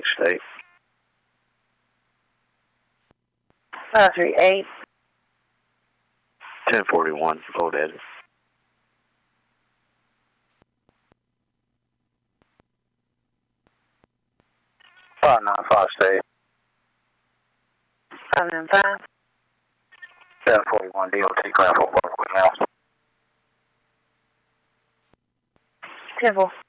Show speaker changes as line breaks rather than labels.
State.
538.
1041, Old Ed.
595 State.
595.
741 DOT, ground for work with mouse.
10-4.